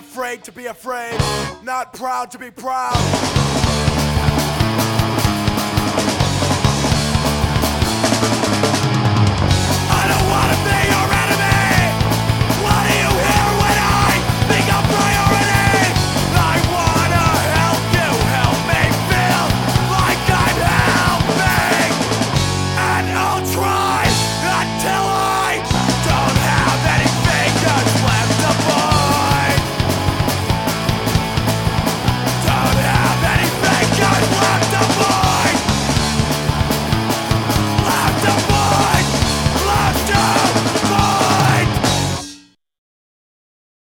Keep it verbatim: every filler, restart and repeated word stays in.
afraid to be afraid, not proud to be proud. I don't wanna be your enemy. What do you hear when I think of